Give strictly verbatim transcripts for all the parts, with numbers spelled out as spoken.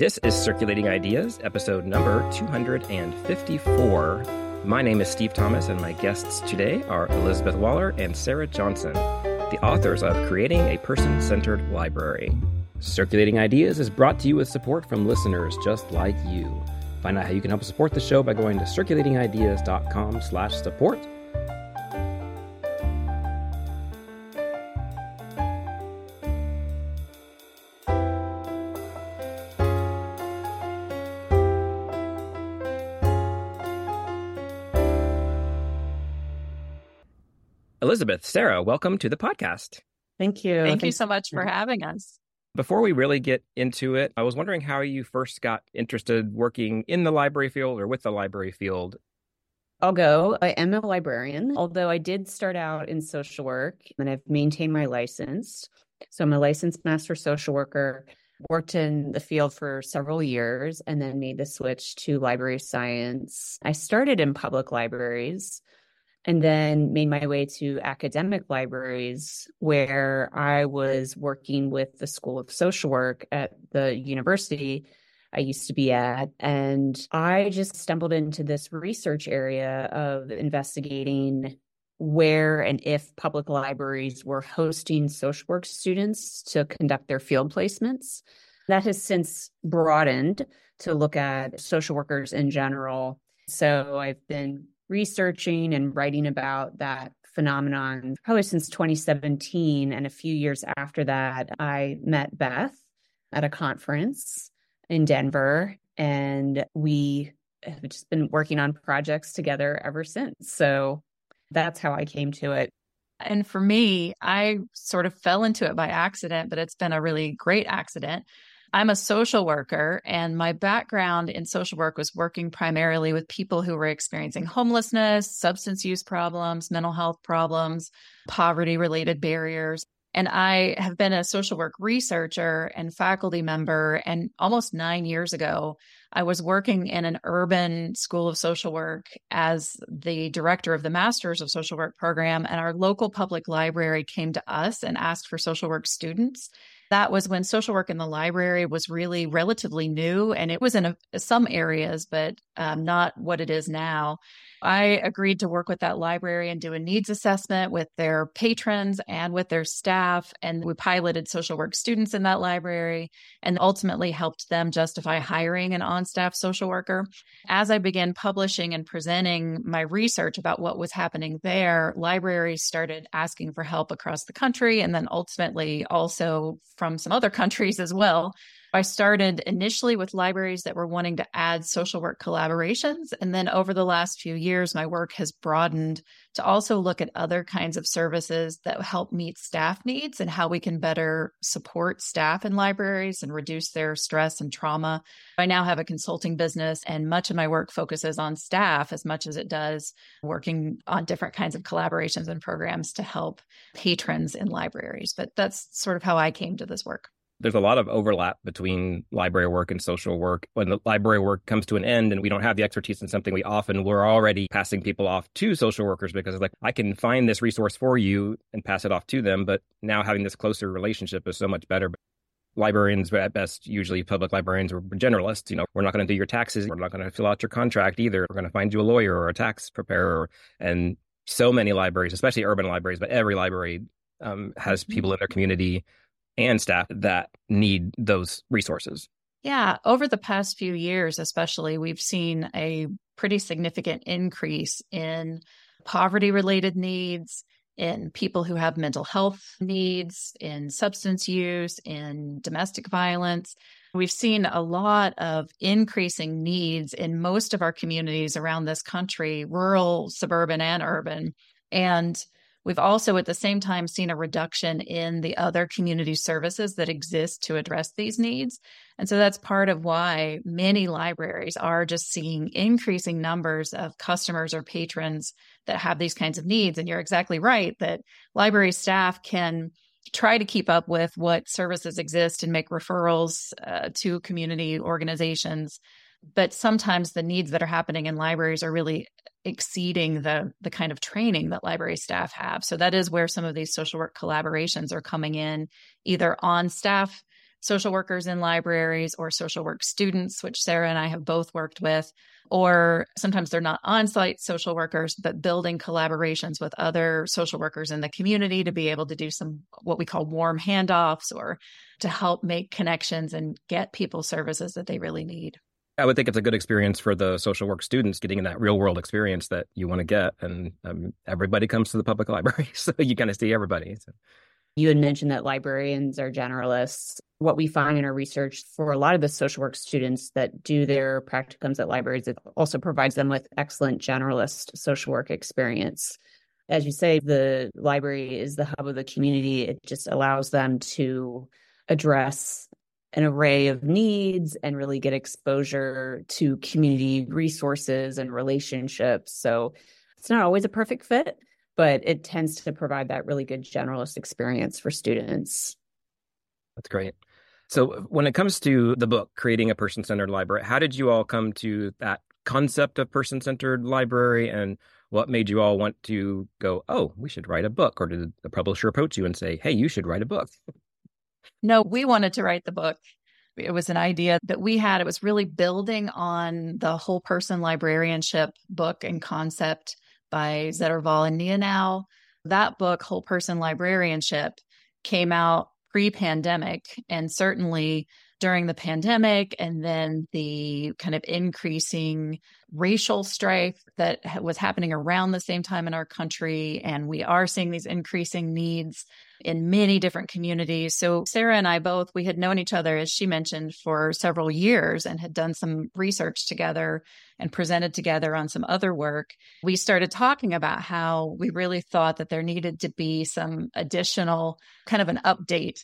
This is Circulating Ideas, episode number two hundred fifty-four. My name is Steve Thomas, and my guests today are Elizabeth Waller and Sarah Johnson, the authors of Creating a Person-Centered Library. Circulating Ideas is brought to you with support from listeners just like you. Find out how you can help support the show by going to circulating ideas dot com slash support. Elizabeth, Sarah, welcome to the podcast. Thank you. Thank Thank you so much for having us. Before we really get into it, I was wondering how you first got interested working in the library field or with the library field. I'll go. I am a librarian, although I did start out in social work and I've maintained my license. So I'm a licensed master social worker, worked in the field for several years, and then made the switch to library science. I started in public libraries and then made my way to academic libraries where I was working with the School of Social Work at the university I used to be at. And I just stumbled into this research area of investigating where and if public libraries were hosting social work students to conduct their field placements. That has since broadened to look at social workers in general. So I've been researching and writing about that phenomenon probably since twenty seventeen. And a few years after that, I met Beth at a conference in Denver, and we have just been working on projects together ever since. So that's how I came to it. And for me, I sort of fell into it by accident, but it's been a really great accident. I'm a social worker, and my background in social work was working primarily with people who were experiencing homelessness, substance use problems, mental health problems, poverty-related barriers. And I have been a social work researcher and faculty member. And almost nine years ago, I was working in an urban school of social work as the director of the Masters of Social Work program. And our local public library came to us and asked for social work students. That was when social work in the library was really relatively new, and it was in a, some areas, but um, not what it is now. I agreed to work with that library and do a needs assessment with their patrons and with their staff. And we piloted social work students in that library and ultimately helped them justify hiring an on-staff social worker. As I began publishing and presenting my research about what was happening there, libraries started asking for help across the country, and then ultimately also from some other countries as well. I started initially with libraries that were wanting to add social work collaborations. And then over the last few years, my work has broadened to also look at other kinds of services that help meet staff needs and how we can better support staff in libraries and reduce their stress and trauma. I now have a consulting business, and much of my work focuses on staff as much as it does working on different kinds of collaborations and programs to help patrons in libraries. But that's sort of how I came to this work. There's a lot of overlap between library work and social work. When the library work comes to an end and we don't have the expertise in something, we often, we're already passing people off to social workers because it's like, I can find this resource for you and pass it off to them. But now having this closer relationship is so much better. Librarians, at best, usually public librarians, are generalists. You know, we're not going to do your taxes. We're not going to fill out your contract either. We're going to find you a lawyer or a tax preparer. And so many libraries, especially urban libraries, but every library um, has people in their community and staff that need those resources. Yeah. Over the past few years, especially, we've seen a pretty significant increase in poverty-related needs, in people who have mental health needs, in substance use, in domestic violence. We've seen a lot of increasing needs in most of our communities around this country, rural, suburban, and urban. And we've also at the same time seen a reduction in the other community services that exist to address these needs. And so that's part of why many libraries are just seeing increasing numbers of customers or patrons that have these kinds of needs. And you're exactly right that library staff can try to keep up with what services exist and make referrals uh, to community organizations. But sometimes the needs that are happening in libraries are really exceeding the the kind of training that library staff have. So that is where some of these social work collaborations are coming in, either on staff social workers in libraries or social work students, which Sarah and I have both worked with, or sometimes they're not on-site social workers, but building collaborations with other social workers in the community to be able to do some what we call warm handoffs or to help make connections and get people services that they really need. I would think it's a good experience for the social work students getting in that real world experience that you want to get. And um, everybody comes to the public library, so you kind of see everybody. So. You had mentioned that librarians are generalists. What we find in our research for a lot of the social work students that do their practicums at libraries, it also provides them with excellent generalist social work experience. As you say, the library is the hub of the community. It just allows them to address an array of needs and really get exposure to community resources and relationships. So it's not always a perfect fit, but it tends to provide that really good generalist experience for students. That's great. So when it comes to the book, Creating a Person-Centered Library, how did you all come to that concept of person-centered library, and what made you all want to go, oh, we should write a book? Or did the publisher approach you and say, hey, you should write a book? No, we wanted to write the book. It was an idea that we had. It was really building on the whole person librarianship book and concept by Zettervall and Neonow. That book, Whole Person Librarianship, came out pre-pandemic, and certainly during the pandemic, and then the kind of increasing racial strife that was happening around the same time in our country. And we are seeing these increasing needs in many different communities. So Sarah and I both, we had known each other, as she mentioned, for several years and had done some research together and presented together on some other work. We started talking about how we really thought that there needed to be some additional kind of an update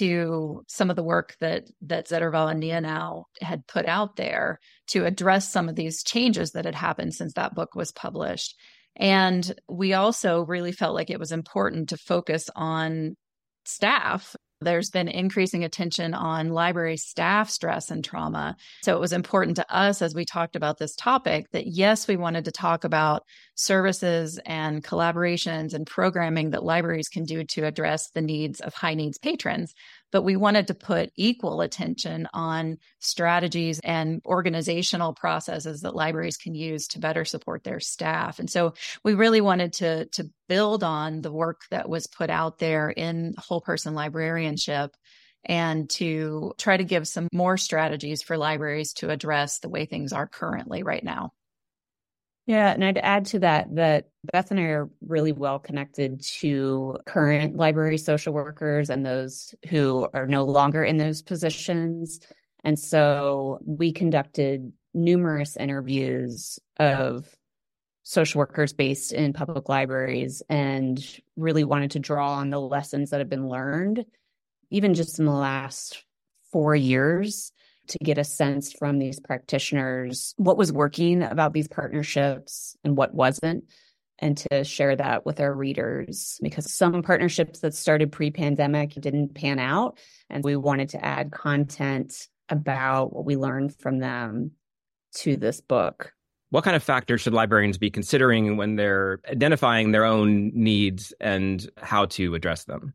to some of the work that that Zettervall and Neonow had put out there to address some of these changes that had happened since that book was published. And we also really felt like it was important to focus on staff. There's been increasing attention on library staff stress and trauma. So it was important to us as we talked about this topic that, yes, we wanted to talk about services and collaborations and programming that libraries can do to address the needs of high needs patrons. But we wanted to put equal attention on strategies and organizational processes that libraries can use to better support their staff. And so we really wanted to, to build on the work that was put out there in whole person librarianship and to try to give some more strategies for libraries to address the way things are currently right now. Yeah, and I'd add to that that Beth and I are really well connected to current library social workers and those who are no longer in those positions. And so we conducted numerous interviews of social workers based in public libraries and really wanted to draw on the lessons that have been learned, even just in the last four years, to get a sense from these practitioners what was working about these partnerships and what wasn't, and to share that with our readers, because some partnerships that started pre-pandemic didn't pan out, and we wanted to add content about what we learned from them to this book. What kind of factors should librarians be considering when they're identifying their own needs and how to address them?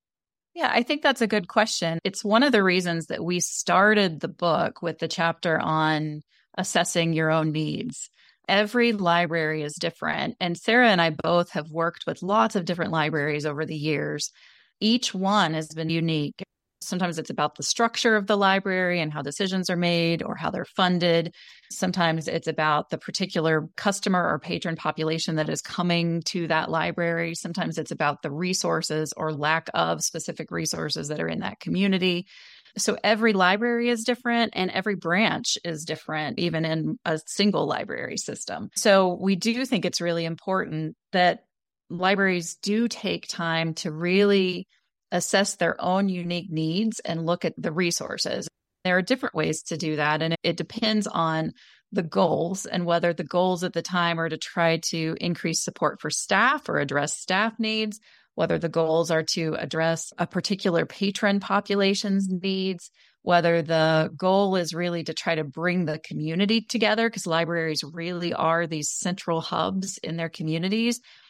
Yeah, I think that's a good question. It's one of the reasons that we started the book with the chapter on assessing your own needs. Every library is different, and Sarah and I both have worked with lots of different libraries over the years. Each one has been unique. Sometimes it's about the structure of the library and how decisions are made or how they're funded. Sometimes it's about the particular customer or patron population that is coming to that library. Sometimes it's about the resources or lack of specific resources that are in that community. So every library is different and every branch is different, even in a single library system. So we do think it's really important that libraries do take time to really assess their own unique needs and look at the resources. There are different ways to do that, and it depends on the goals and whether the goals at the time are to try to increase support for staff or address staff needs, whether the goals are to address a particular patron population's needs, whether the goal is really to try to bring the community together, because libraries really are these central hubs in their communities.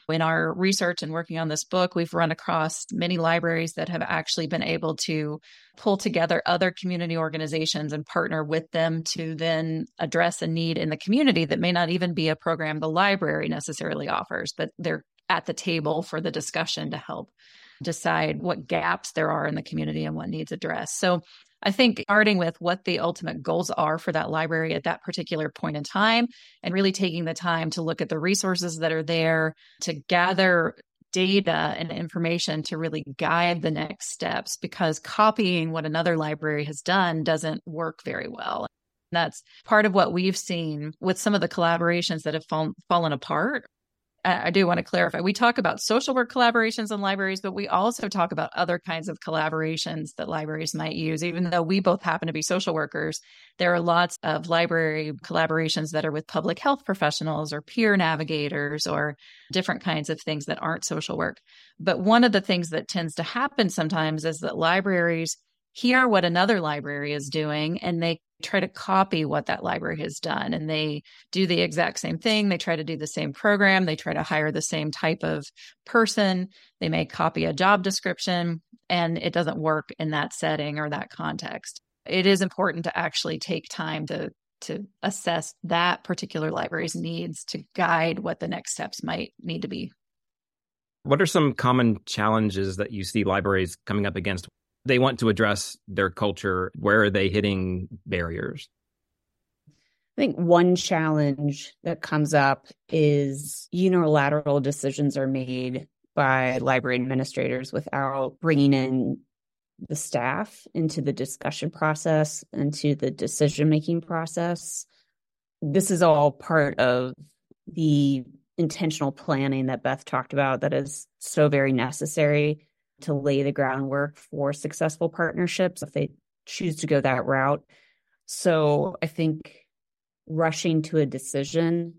In our research and working on this book, we've run across many libraries that have actually been able to pull together other community organizations and partner with them to then address a need in the community that may not even be a program the library necessarily offers, but they're at the table for the discussion to help decide what gaps there are in the community and what needs addressed. So I think starting with what the ultimate goals are for that library at that particular point in time, and really taking the time to look at the resources that are there, to gather data and information to really guide the next steps, because copying what another library has done doesn't work very well. That's part of what we've seen with some of the collaborations that have fall, fallen apart. I do want to clarify. We talk about social work collaborations in libraries, but we also talk about other kinds of collaborations that libraries might use. Even though we both happen to be social workers, there are lots of library collaborations that are with public health professionals or peer navigators or different kinds of things that aren't social work. But one of the things that tends to happen sometimes is that libraries hear what another library is doing and they try to copy what that library has done. And they do the exact same thing. They try to do the same program. They try to hire the same type of person. They may copy a job description, and it doesn't work in that setting or that context. It is important to actually take time to, to assess that particular library's needs to guide what the next steps might need to be. What are some common challenges that you see libraries coming up against? They want to address their culture. Where are they hitting barriers? I think one challenge that comes up is unilateral decisions are made by library administrators without bringing in the staff into the discussion process, into the decision-making process. This is all part of the intentional planning that Beth talked about that is so very necessary to lay the groundwork for successful partnerships if they choose to go that route. So I think rushing to a decision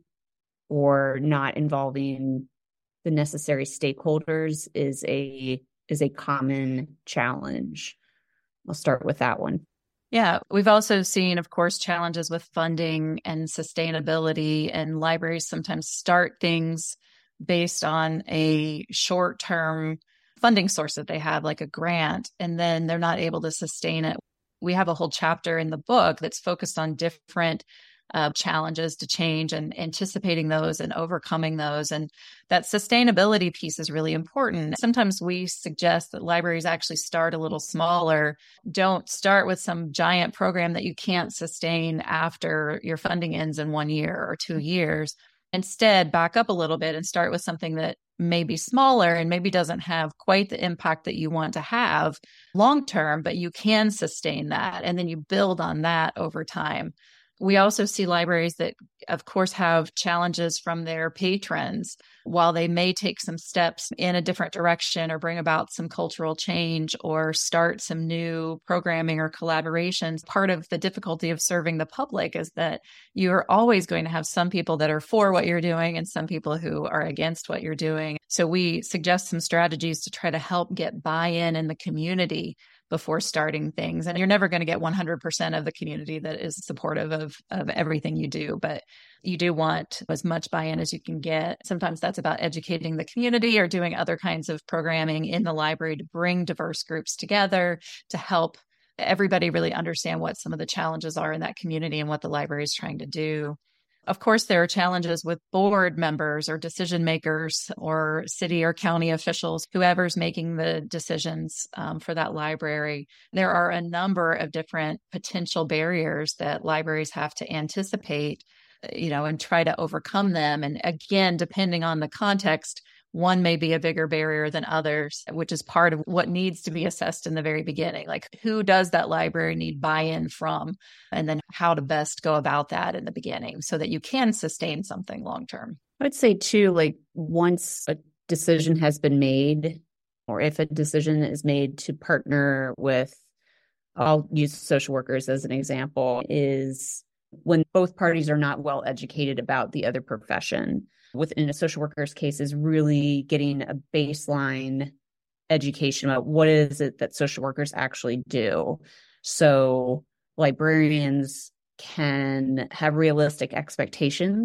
or not involving the necessary stakeholders is a is a common challenge. I'll start with that one. Yeah, we've also seen, of course, challenges with funding and sustainability, and libraries sometimes start things based on a short-term funding source that they have, like a grant, and then they're not able to sustain it. We have a whole chapter in the book that's focused on different uh, challenges to change and anticipating those and overcoming those. And that sustainability piece is really important. Sometimes we suggest that libraries actually start a little smaller. Don't start with some giant program that you can't sustain after your funding ends in one year or two years. Instead, back up a little bit and start with something that may be smaller and maybe doesn't have quite the impact that you want to have long term, but you can sustain that. And then you build on that over time. We also see libraries that, of course, have challenges from their patrons. While they may take some steps in a different direction or bring about some cultural change or start some new programming or collaborations, part of the difficulty of serving the public is that you're always going to have some people that are for what you're doing and some people who are against what you're doing. So we suggest some strategies to try to help get buy-in in the community before starting things. And you're never going to get one hundred percent of the community that is supportive of, of everything you do, but you do want as much buy-in as you can get. Sometimes that's about educating the community or doing other kinds of programming in the library to bring diverse groups together to help everybody really understand what some of the challenges are in that community and what the library is trying to do. Of course, there are challenges with board members or decision makers or city or county officials, whoever's making the decisions um, for that library. There are a number of different potential barriers that libraries have to anticipate, you know, and try to overcome them. And again, depending on the context, one may be a bigger barrier than others, which is part of what needs to be assessed in the very beginning. Like, who does that library need buy-in from? And then how to best go about that in the beginning so that you can sustain something long-term. I would say too, like once a decision has been made, or if a decision is made to partner with, I'll use social workers as an example, is when both parties are not well educated about the other profession. Within a social worker's case is really getting a baseline education about what is it that social workers actually do. So librarians can have realistic expectations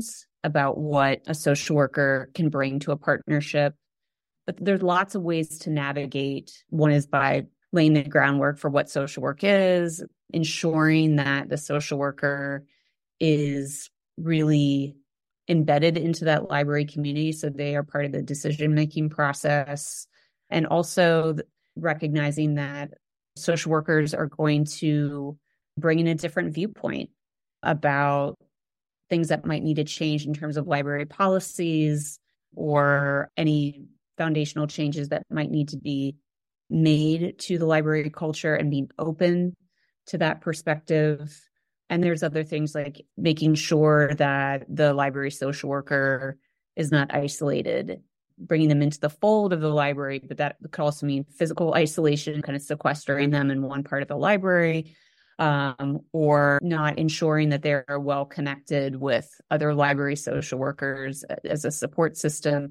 about what a social worker can bring to a partnership. But there's lots of ways to navigate. One is by laying the groundwork for what social work is, ensuring that the social worker is really embedded into that library community so they are part of the decision-making process, and also recognizing that social workers are going to bring in a different viewpoint about things that might need to change in terms of library policies or any foundational changes that might need to be made to the library culture, and being open to that perspective. And there's other things like making sure that the library social worker is not isolated, bringing them into the fold of the library, but that could also mean physical isolation, kind of sequestering them in one part of the library, um, or not ensuring that they're well connected with other library social workers as a support system.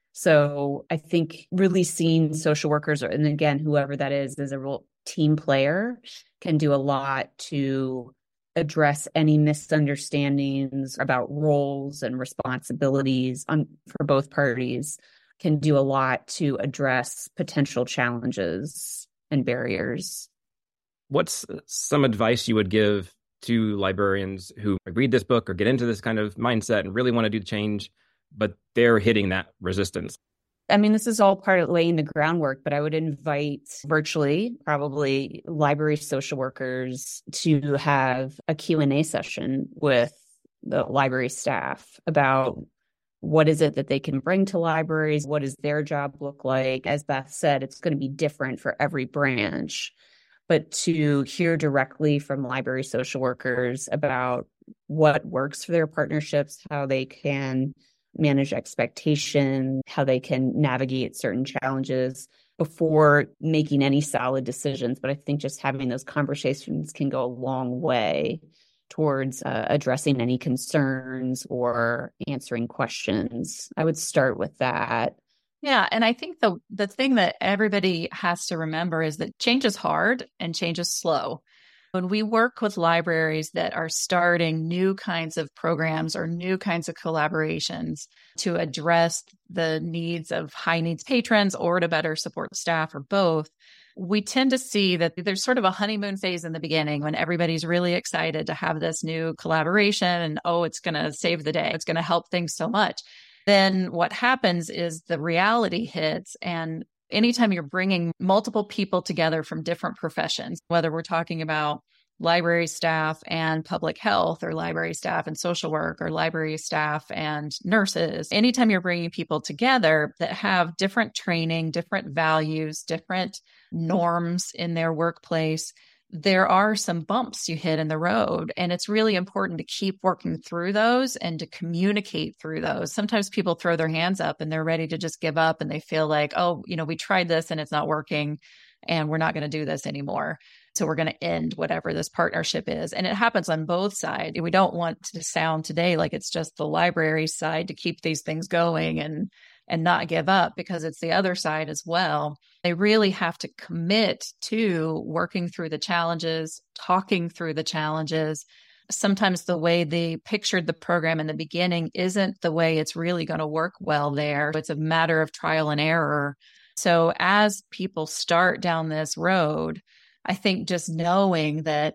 So I think really seeing social workers, and again, whoever that is, as a real team player can do a lot to address any misunderstandings about roles and responsibilities on, for both parties, can do a lot to address potential challenges and barriers. What's some advice you would give to librarians who read this book or get into this kind of mindset and really want to do change, but they're hitting that resistance? I mean, this is all part of laying the groundwork, but I would invite virtually, probably library social workers to have a Q and A session with the library staff about what is it that they can bring to libraries? What does their job look like? As Beth said, it's going to be different for every branch, but to hear directly from library social workers about what works for their partnerships, how they can manage expectation, how they can navigate certain challenges before making any solid decisions. But I think just having those conversations can go a long way towards uh, addressing any concerns or answering questions. I would start with that. Yeah. And I think the the thing that everybody has to remember is that change is hard and change is slow. When we work with libraries that are starting new kinds of programs or new kinds of collaborations to address the needs of high needs patrons or to better support staff or both, we tend to see that there's sort of a honeymoon phase in the beginning when everybody's really excited to have this new collaboration and, oh, it's going to save the day. It's going to help things so much. Then what happens is the reality hits, and anytime you're bringing multiple people together from different professions, whether we're talking about library staff and public health, or library staff and social work, or library staff and nurses, anytime you're bringing people together that have different training, different values, different norms in their workplace, there are some bumps you hit in the road. And it's really important to keep working through those and to communicate through those. Sometimes people throw their hands up and they're ready to just give up, and they feel like, oh, you know, we tried this and it's not working and we're not going to do this anymore. So we're going to end whatever this partnership is. And it happens on both sides. We don't want to sound today like it's just the library side to keep these things going and and not give up, because it's the other side as well. They really have to commit to working through the challenges, talking through the challenges. Sometimes the way they pictured the program in the beginning isn't the way it's really going to work well there. It's a matter of trial and error. So as people start down this road, I think just knowing that,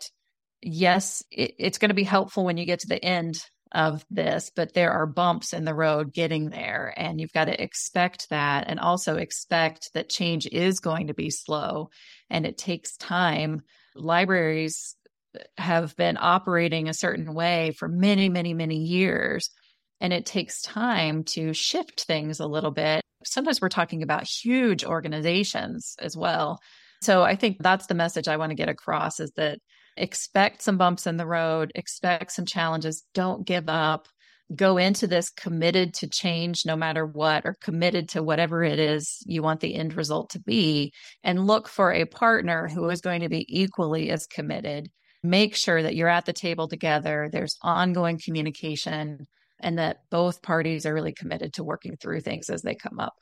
yes, it, it's going to be helpful when you get to the end of this, but there are bumps in the road getting there, and you've got to expect that, and also expect that change is going to be slow and it takes time. Libraries have been operating a certain way for many, many, many years, and it takes time to shift things a little bit. Sometimes we're talking about huge organizations as well. So I think that's the message I want to get across, is that expect some bumps in the road, expect some challenges, don't give up, go into this committed to change no matter what, or committed to whatever it is you want the end result to be, and look for a partner who is going to be equally as committed. Make sure that you're at the table together, there's ongoing communication, and that both parties are really committed to working through things as they come up.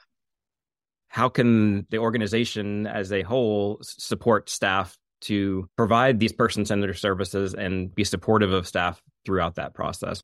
How can the organization as a whole support staff to provide these person-centered services and be supportive of staff throughout that process?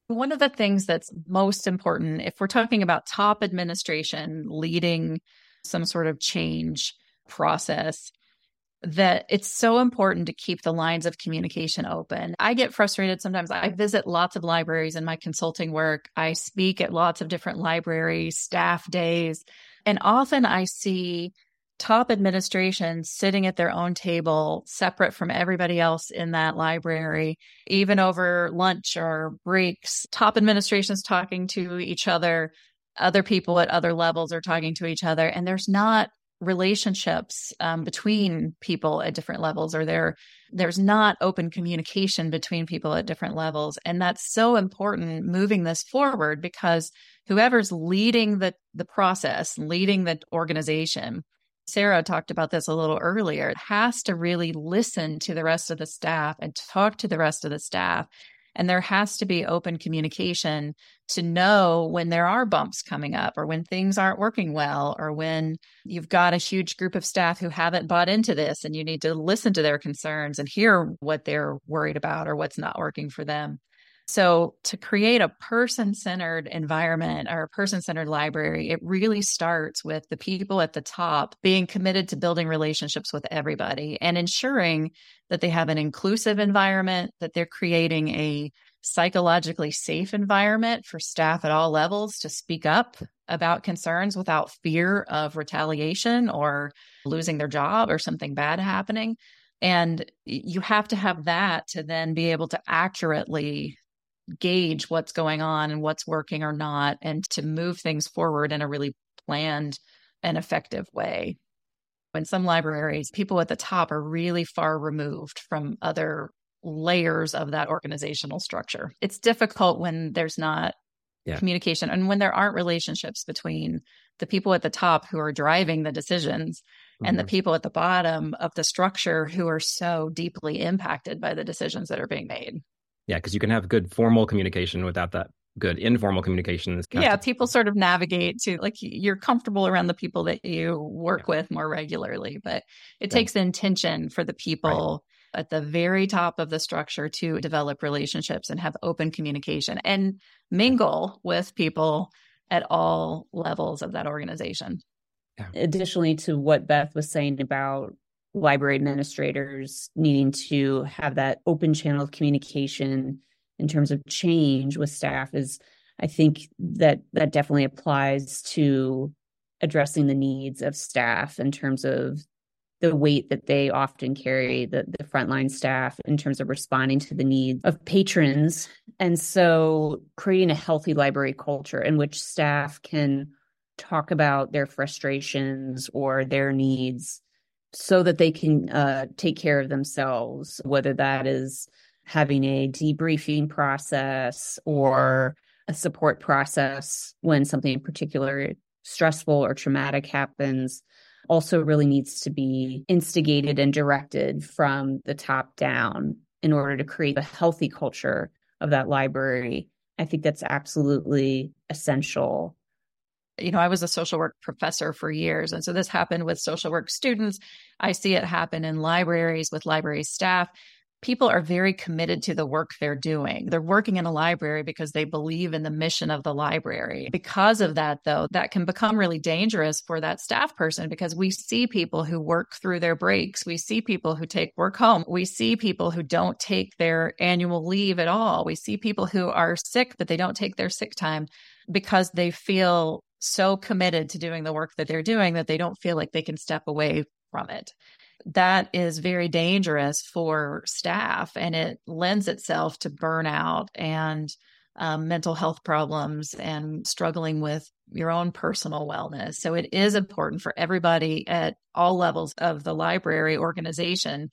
One of the things that's most important, if we're talking about top administration leading some sort of change process, that it's so important to keep the lines of communication open. I get frustrated sometimes. I visit lots of libraries in my consulting work. I speak at lots of different library staff days, and often I see top administration sitting at their own table, separate from everybody else in that library, even over lunch or breaks. Top administration's talking to each other. Other people at other levels are talking to each other. And there's not relationships um, between people at different levels, or there, there's not open communication between people at different levels. And that's so important moving this forward, because whoever's leading the, the process, leading the organization, Sarah talked about this a little earlier, has to really listen to the rest of the staff and talk to the rest of the staff. And there has to be open communication to know when there are bumps coming up, or when things aren't working well, or when you've got a huge group of staff who haven't bought into this and you need to listen to their concerns and hear what they're worried about or what's not working for them. So to create a person-centered environment or a person-centered library, it really starts with the people at the top being committed to building relationships with everybody and ensuring that they have an inclusive environment, that they're creating a psychologically safe environment for staff at all levels to speak up about concerns without fear of retaliation or losing their job or something bad happening. And you have to have that to then be able to accurately gauge what's going on and what's working or not, and to move things forward in a really planned and effective way. In some libraries, people at the top are really far removed from other layers of that organizational structure. It's difficult when there's not yeah. communication and when there aren't relationships between the people at the top who are driving the decisions mm-hmm. and the people at the bottom of the structure who are so deeply impacted by the decisions that are being made. Yeah, because you can have good formal communication without that good informal communication. Yeah, people sort of navigate to, like, you're comfortable around the people that you work yeah. with more regularly, but it yeah. takes intention for the people right. at the very top of the structure to develop relationships and have open communication and mingle with people at all levels of that organization. Yeah. Additionally to what Beth was saying about library administrators needing to have that open channel of communication in terms of change with staff, is I think that that definitely applies to addressing the needs of staff in terms of the weight that they often carry, the, the frontline staff, in terms of responding to the needs of patrons. And so creating a healthy library culture in which staff can talk about their frustrations or their needs so that they can uh, take care of themselves, whether that is having a debriefing process or a support process when something particularly stressful or traumatic happens, also really needs to be instigated and directed from the top down in order to create a healthy culture of that library. I think that's absolutely essential. You know, I was a social work professor for years. And so this happened with social work students. I see it happen in libraries with library staff. People are very committed to the work they're doing. They're working in a library because they believe in the mission of the library. Because of that, though, that can become really dangerous for that staff person, because we see people who work through their breaks. We see people who take work home. We see people who don't take their annual leave at all. We see people who are sick, but they don't take their sick time because they feel so committed to doing the work that they're doing that they don't feel like they can step away from it. That is very dangerous for staff, and it lends itself to burnout and um, mental health problems and struggling with your own personal wellness. So it is important for everybody at all levels of the library organization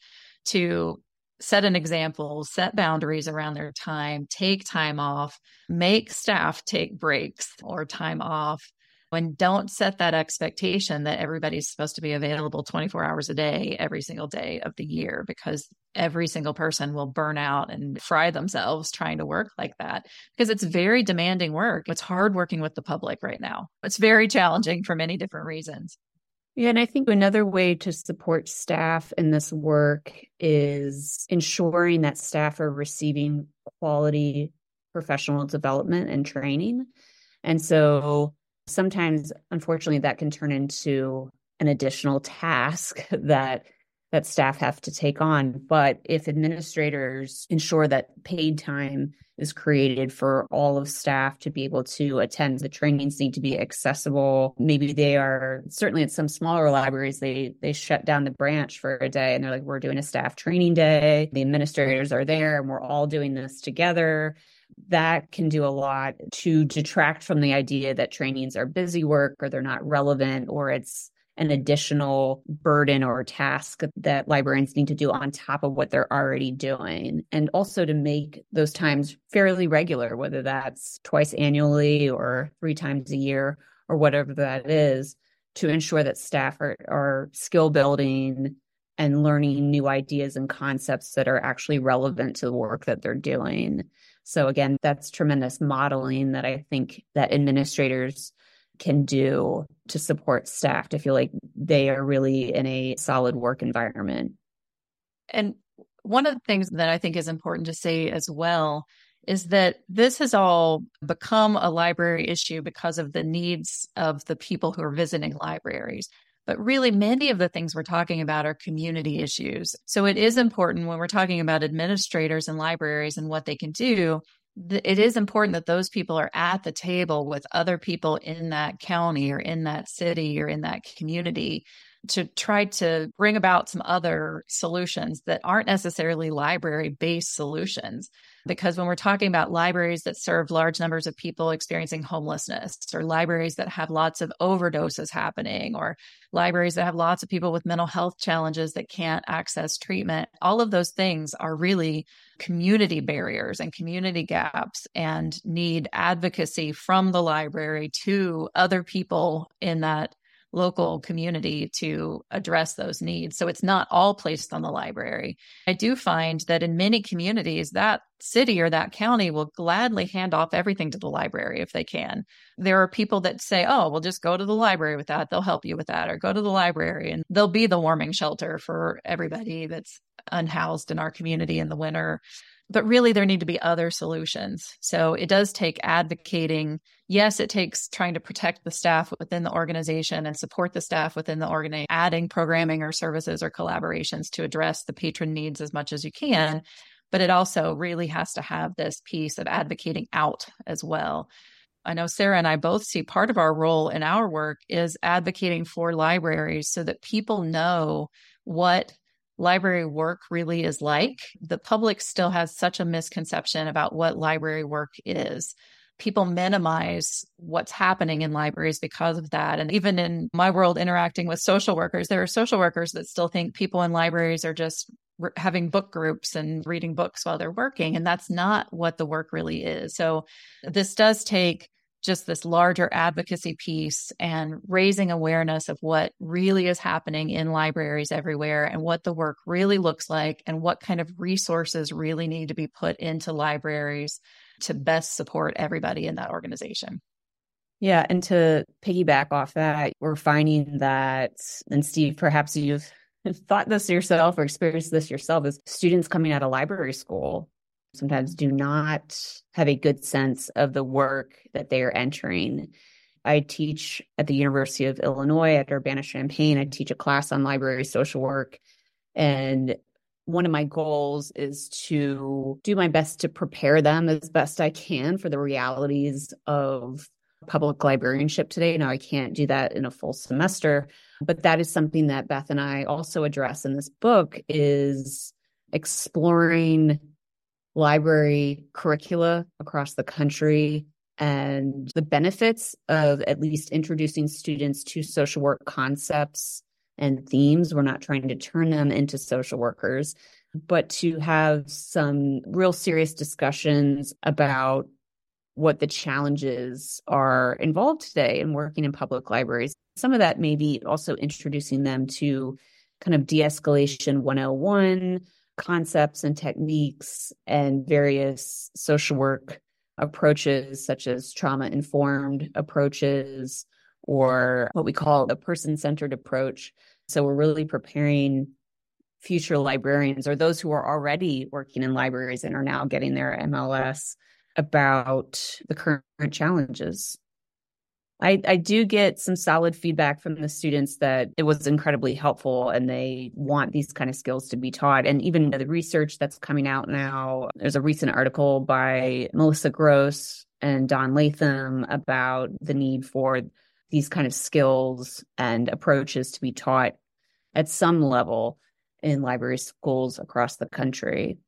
to set an example, set boundaries around their time, take time off, make staff take breaks or time off. And don't set that expectation that everybody's supposed to be available twenty-four hours a day, every single day of the year, because every single person will burn out and fry themselves trying to work like that, because it's very demanding work. It's hard working with the public right now. It's very challenging for many different reasons. Yeah, and I think another way to support staff in this work is ensuring that staff are receiving quality professional development and training. And so sometimes, unfortunately, that can turn into an additional task that that staff have to take on. But if administrators ensure that paid time is created for all of staff to be able to attend, the trainings need to be accessible. Maybe they are, certainly at some smaller libraries, they they shut down the branch for a day and they're like, we're doing a staff training day. The administrators are there and we're all doing this together. That can do a lot to detract from the idea that trainings are busy work or they're not relevant or it's an additional burden or task that librarians need to do on top of what they're already doing. And also to make those times fairly regular, whether that's twice annually or three times a year or whatever that is, to ensure that staff are, are skill building and learning new ideas and concepts that are actually relevant to the work that they're doing. So again, that's tremendous modeling that I think that administrators can do to support staff to feel like they are really in a solid work environment. And one of the things that I think is important to say as well is that this has all become a library issue because of the needs of the people who are visiting libraries. But really, many of the things we're talking about are community issues. So it is important when we're talking about administrators and libraries and what they can do, it is important that those people are at the table with other people in that county or in that city or in that community to try to bring about some other solutions that aren't necessarily library-based solutions. Because when we're talking about libraries that serve large numbers of people experiencing homelessness, or libraries that have lots of overdoses happening, or libraries that have lots of people with mental health challenges that can't access treatment, all of those things are really community barriers and community gaps and need advocacy from the library to other people in that local community to address those needs. So it's not all placed on the library. I do find that in many communities, that city or that county will gladly hand off everything to the library if they can. There are people that say, oh, well, just go to the library with that. They'll help you with that, or go to the library and they'll be the warming shelter for everybody that's unhoused in our community in the winter. But really, there need to be other solutions. So it does take advocating. Yes, it takes trying to protect the staff within the organization and support the staff within the organization, adding programming or services or collaborations to address the patron needs as much as you can. But it also really has to have this piece of advocating out as well. I know Sarah and I both see part of our role in our work is advocating for libraries so that people know what library work really is like. The public still has such a misconception about what library work is. People minimize what's happening in libraries because of that. And even in my world, interacting with social workers, there are social workers that still think people in libraries are just re- having book groups and reading books while they're working. And that's not what the work really is. So this does take just this larger advocacy piece and raising awareness of what really is happening in libraries everywhere and what the work really looks like and what kind of resources really need to be put into libraries to best support everybody in that organization. Yeah. And to piggyback off that, we're finding that, and Steve, perhaps you've thought this yourself or experienced this yourself, is students coming out of library school sometimes do not have a good sense of the work that they are entering. I teach at the University of Illinois at Urbana-Champaign. I teach a class on library social work. And one of my goals is to do my best to prepare them as best I can for the realities of public librarianship today. Now, I can't do that in a full semester, but that is something that Beth and I also address in this book, is exploring library curricula across the country and the benefits of at least introducing students to social work concepts and themes. We're not trying to turn them into social workers, but to have some real serious discussions about what the challenges are involved today in working in public libraries. Some of that may be also introducing them to kind of de-escalation one oh one concepts and techniques and various social work approaches, such as trauma-informed approaches or what we call a person-centered approach. So we're really preparing future librarians or those who are already working in libraries and are now getting their M L S about the current challenges. I, I do get some solid feedback from the students that it was incredibly helpful and they want these kind of skills to be taught. And even the research that's coming out now, there's a recent article by Melissa Gross and Don Latham about the need for these kind of skills and approaches to be taught at some level in library schools across the country.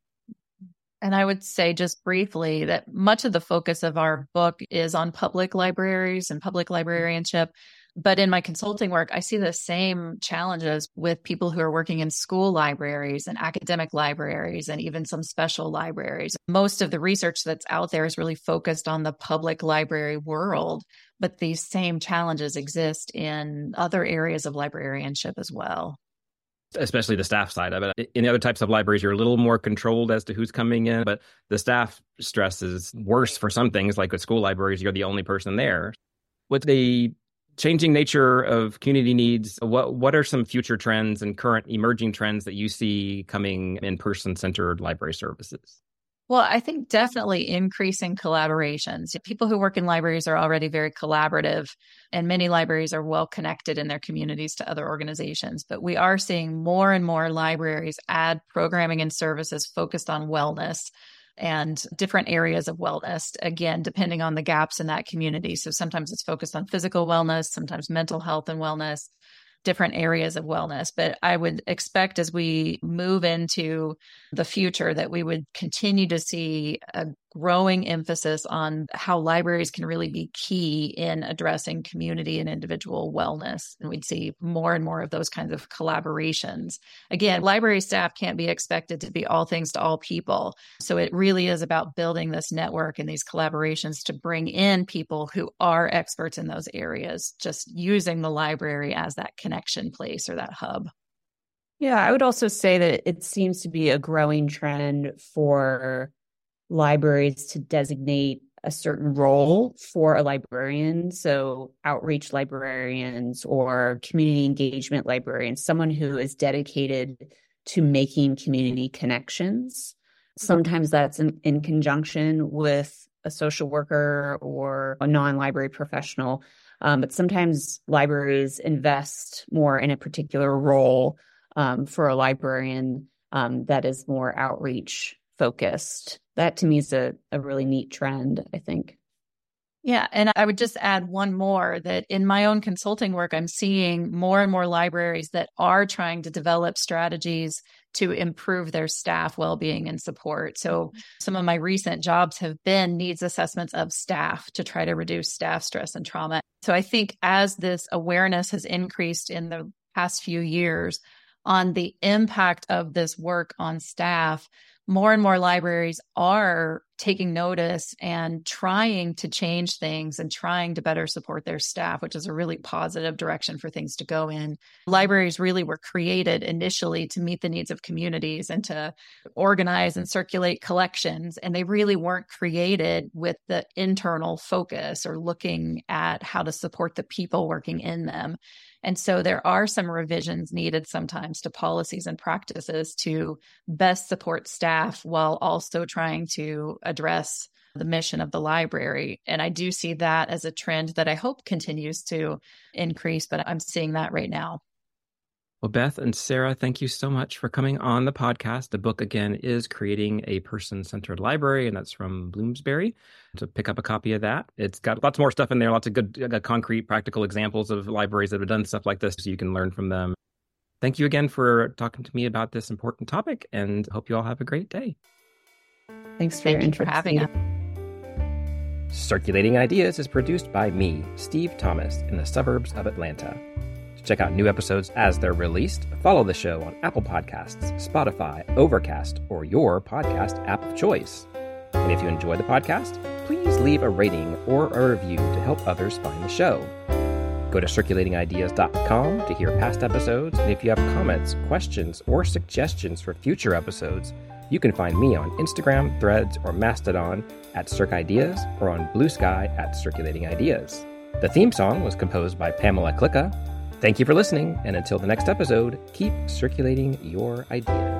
And I would say just briefly that much of the focus of our book is on public libraries and public librarianship. But in my consulting work, I see the same challenges with people who are working in school libraries and academic libraries and even some special libraries. Most of the research that's out there is really focused on the public library world, but these same challenges exist in other areas of librarianship as well. Especially the staff side of it. In other types of libraries, you're a little more controlled as to who's coming in, but the staff stress is worse for some things, like with school libraries, you're the only person there. With the changing nature of community needs, what what are some future trends and current emerging trends that you see coming in person-centered library services? Well, I think definitely increasing collaborations. People who work in libraries are already very collaborative, and many libraries are well connected in their communities to other organizations. But we are seeing more and more libraries add programming and services focused on wellness and different areas of wellness, again, depending on the gaps in that community. So sometimes it's focused on physical wellness, sometimes mental health and wellness, different areas of wellness. But I would expect as we move into the future that we would continue to see a growing emphasis on how libraries can really be key in addressing community and individual wellness. And we'd see more and more of those kinds of collaborations. Again, library staff can't be expected to be all things to all people. So it really is about building this network and these collaborations to bring in people who are experts in those areas, just using the library as that connection place or that hub. Yeah, I would also say that it seems to be a growing trend for libraries to designate a certain role for a librarian. So outreach librarians or community engagement librarians, someone who is dedicated to making community connections. Sometimes that's in, in conjunction with a social worker or a non-library professional. Um, but sometimes libraries invest more in a particular role um, for a librarian um, that is more outreach focused. That to me is a, a really neat trend, I think. Yeah. And I would just add one more that in my own consulting work, I'm seeing more and more libraries that are trying to develop strategies to improve their staff well-being and support. So some of my recent jobs have been needs assessments of staff to try to reduce staff stress and trauma. So I think as this awareness has increased in the past few years on the impact of this work on staff, more and more libraries are taking notice and trying to change things and trying to better support their staff, which is a really positive direction for things to go in. Libraries really were created initially to meet the needs of communities and to organize and circulate collections. And they really weren't created with the internal focus or looking at how to support the people working in them. And so there are some revisions needed sometimes to policies and practices to best support staff while also trying to address the mission of the library. And I do see that as a trend that I hope continues to increase, but I'm seeing that right now. Well, Beth and Sarah, thank you so much for coming on the podcast. The book, again, is Creating a Person-Centered Library, and that's from Bloomsbury. So pick up a copy of that. It's got lots more stuff in there, lots of good, uh, concrete, practical examples of libraries that have done stuff like this, so you can learn from them. Thank you again for talking to me about this important topic, and hope you all have a great day. Thanks for Thank your you interest. for having us. Circulating Ideas is produced by me, Steve Thomas, in the suburbs of Atlanta. To check out new episodes as they're released, follow the show on Apple Podcasts, Spotify, Overcast, or your podcast app of choice. And if you enjoy the podcast, please leave a rating or a review to help others find the show. Go to circulating ideas dot com to hear past episodes, and if you have comments, questions, or suggestions for future episodes, you can find me on Instagram, Threads, or Mastodon at Circ Ideas or on Blue Sky at Circulating Ideas. The theme song was composed by Pamela Klicka. Thank you for listening, and until the next episode, keep circulating your ideas.